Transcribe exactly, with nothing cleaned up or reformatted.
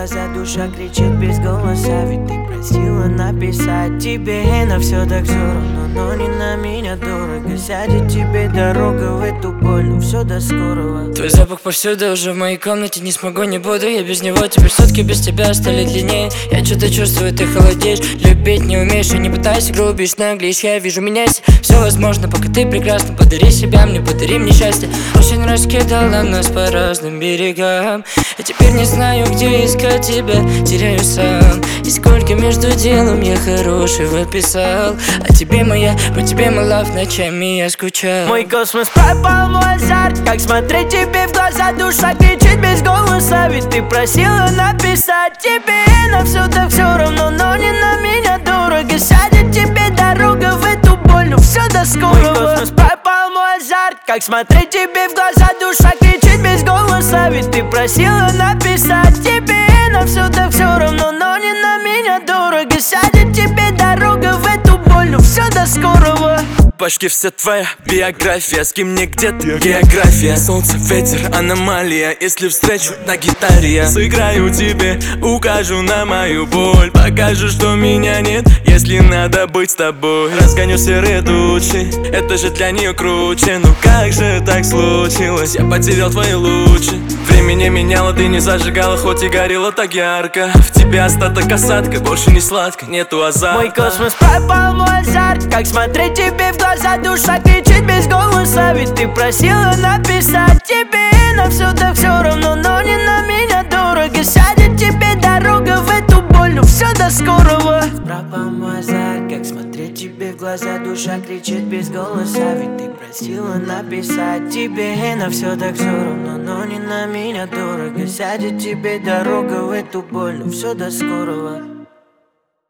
глаза, душа кричит без голоса. Ведь ты просила написать тебе, но все так все равно, но не на меня дорого. Сядет тебе дорога в эту боль, ну все до скорого. Твой запах повсюду, уже в моей комнате, не смогу, не буду я без него. Теперь сутки без тебя стали длиннее. Я что-то чувствую, ты холодеешь. Любить не умеешь и не пытайся, грубишь, наглеешь. Я вижу, меняйся, все возможно, пока ты прекрасна. Подари себя мне, подари мне счастье. Осень раскидала нас по разным берегам. Я теперь не знаю, где искать тебя, теряю сам. И сколько между делом я хорошего писал. А тебе моя, по тебе my love, ночами я скучал. Мой космос пропал, мой азарт. Как смотреть тебе в глаза, душа кричит без голоса. Ведь ты просила написать тебе, но все так все равно, но не на меня дорого. Сядет тебе дорога в эту боль, ну все до скорого. Мой космос пропал, мой азарт. Как смотреть тебе в глаза, душа кричит без голоса. Ведь ты просила написать тебе, но все так все равно, но не на меня дорого. Сядет тебе дорога в эту боль, ну все до скорого. Почти вся твоя биография, с кем мне где-то география. Солнце, ветер, аномалия. Если встречу на гитаре я сыграю тебе, укажу на мою боль. Покажу, что меня нет, если надо быть с тобой. Разгоню серые тучи, это же для нее круче. Ну как же так случилось, я потерял твои лучи. Время не меняло, ты не зажигала, хоть и горело так ярко. В тебе остаток осадка, больше не сладко, нету азарта. Мой космос пропал, мой азарт. Как смотреть тебе в глаза, душа кричит без голоса. Ведь ты просила написать тебе, но все так все равно, но не на меня дорого. Сядет тебе дорога в эту боль, ну все до скорого. Пропал мой азарт. Как смотреть тебе в глаза, душа кричит без голоса. Ведь ты просила написать тебе, но все так все равно, но не на меня дорого. Сядет тебе дорога в эту боль, ну все до скорого.